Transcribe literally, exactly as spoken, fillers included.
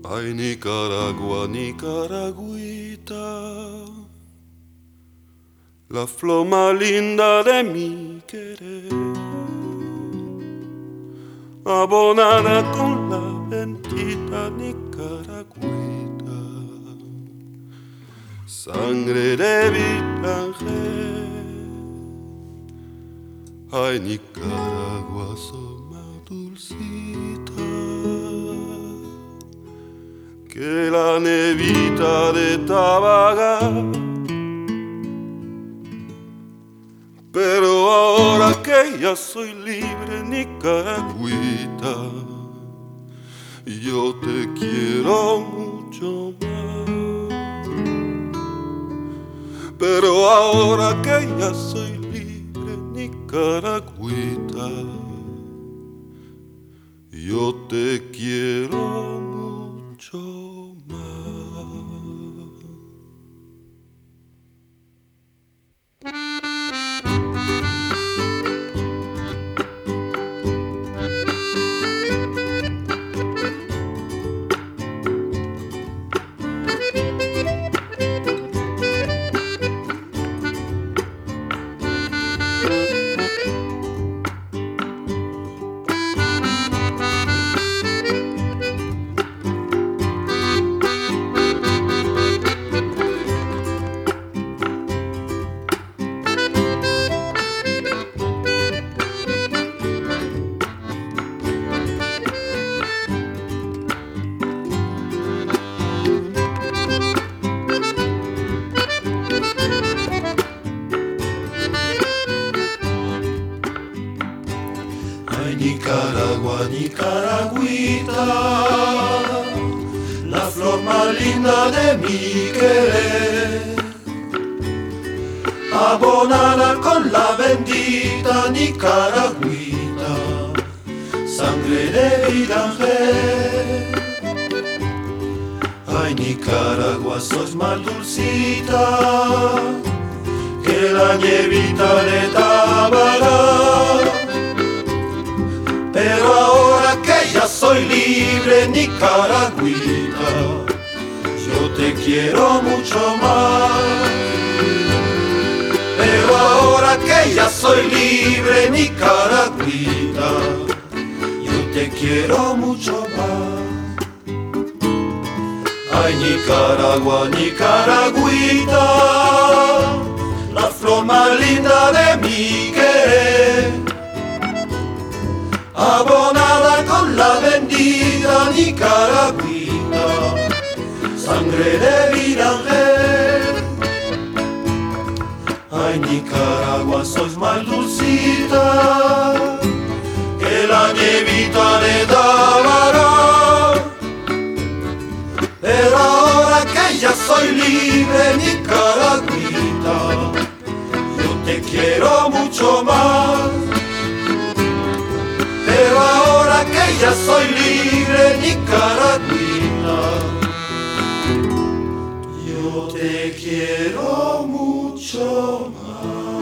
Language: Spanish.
Ay, Nicaragua, Nicaragüita, la flor más linda de mi querer, abonada con la bendita Nicaragüita, sangre de Vitangel. Ay, Nicaragua, sos más dulcita que la nevita de Tabaga. Pero ahora que ya soy libre, Nicaragüita, yo te quiero mucho más. Pero ahora que ya soy libre, Nicaragüita, yo te quiero mucho más. Nicaragua, Nicaragüita, la flor más linda de mi querer, abonada con la bendita Nicaragüita, sangre de Vitangel. Ay, Nicaragua, sos más dulcita que la nievita de Tabará. Pero ahora que ya soy libre, Nicaragüita, yo te quiero mucho más. Pero ahora que ya soy libre, Nicaragüita, yo te quiero mucho más. Ay, Nicaragua, Nicaragüita, la flor más linda de mi querer, abonada con la bendita Nicaragüita, sangre de Vitangel. Ay, Nicaragua, sois más dulcita que la nievita de Tabará. Pero ahora que ya soy libre, Nicaragüita, yo te quiero mucho más. Pero ahora que ya soy libre, Nicaragüita, yo te quiero mucho más.